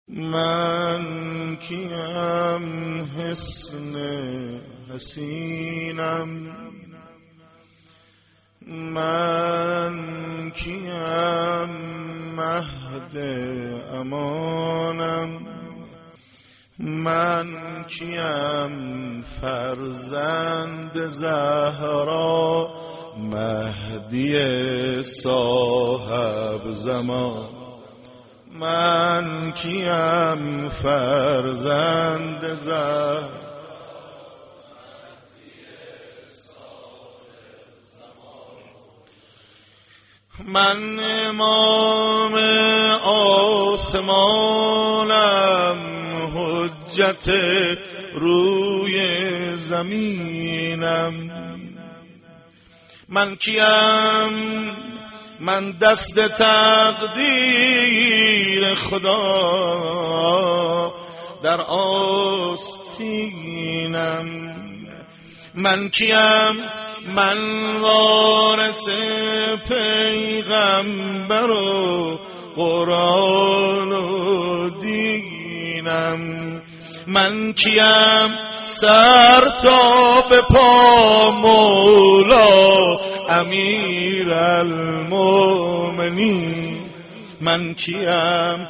من کیم حسن حسینم، من کیم مهد امانم، من کیم فرزند زهرا مهدی صاحب زمان، من کیم فرزند زهرا من امام آسمانم، حجت روی زمینم، من کیم من دست تقدیر خدا در آستینم، من کیم من وارث پیغمبر و قرآن و دینم، من کیم سر تا به پا مولا امیر المؤمنین، من کیم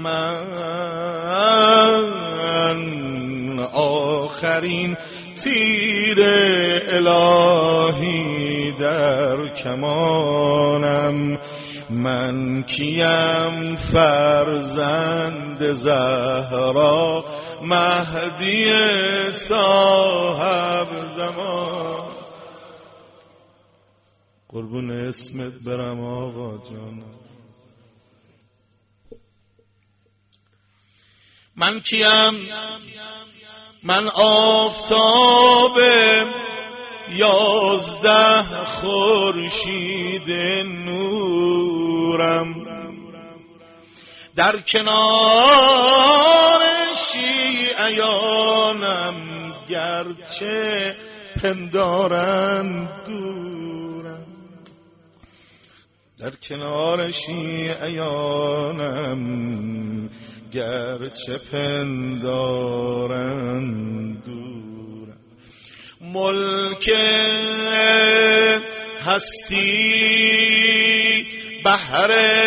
من آخرین تیر الهی در کمانم، من کیم فرزند زهرا مهدی صاحب زمان. قربون اسمت برم آقا جانم. من کیم من آفتاب 11 خورشید نورم، در کنار شیعیانم گرچه پندارند دورم، در کنار شیعیانم گرچه پندارند دورم، ملک هستی بحر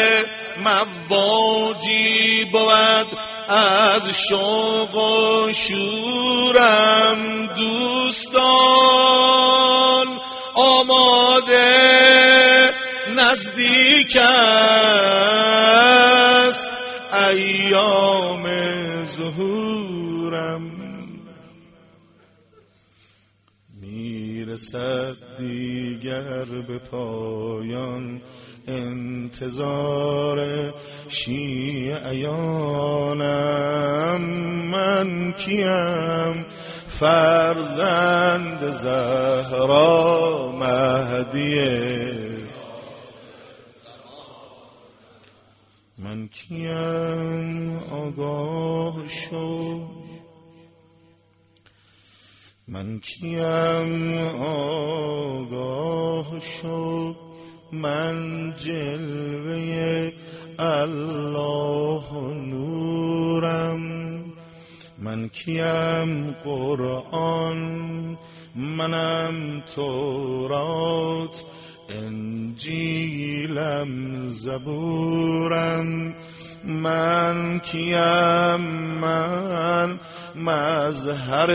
مواجی بود از شوق و شورم، دوستان آماده نزدیک است ایام ظهورم، میرسد دیگر به پایان انتظار شیعیانم، من کیم فرزند زهرا مهدیه، من کیم آگاه شو، من کیم آگاه شو، من جلوه الله و نورم، من کیم قرآن منم تورات انجیلم زبورم، من کیم من مظهر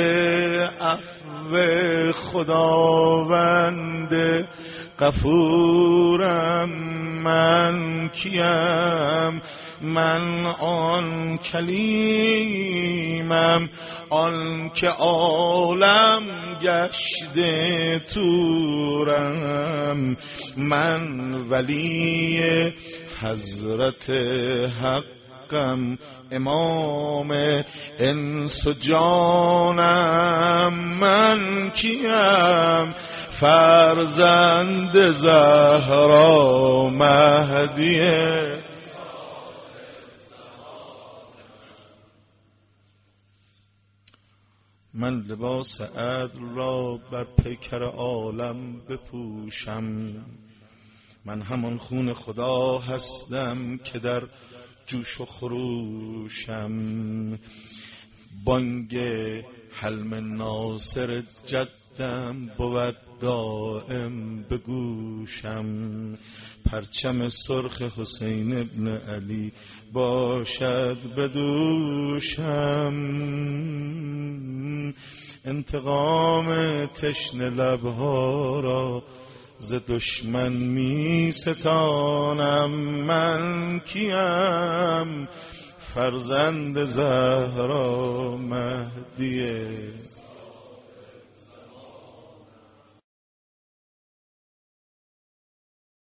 عفو خداوند غفورم، من کیم من آن کلیمم آن که عالم گشته تورم، من ولی حضرت حقم امام انس و جانم، من کیم فرزند زهرا مهدیه. من لباس عدل را بر پیکر عالم بپوشم، من همان خون خدا هستم که در جوش و خروشم، بانگ حلم ناصر جدم بود دائم به گوشم، پرچم سرخ حسین ابن علی باشد به دوشم، انتقام تشنه لبها را ز دشمن می ستانم، من کیم فرزند زهرا مهدی